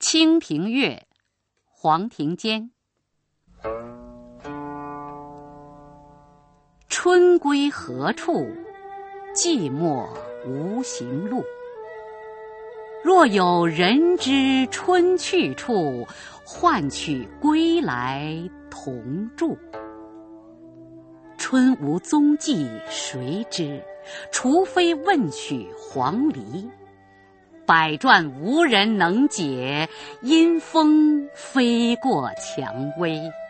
清平乐·黄庭坚。春归何处？寂寞无行路。若有人知春去处，唤取归来同住。春无踪迹谁知？除非问取黄鹂。百转无人能解，因风飞过蔷薇。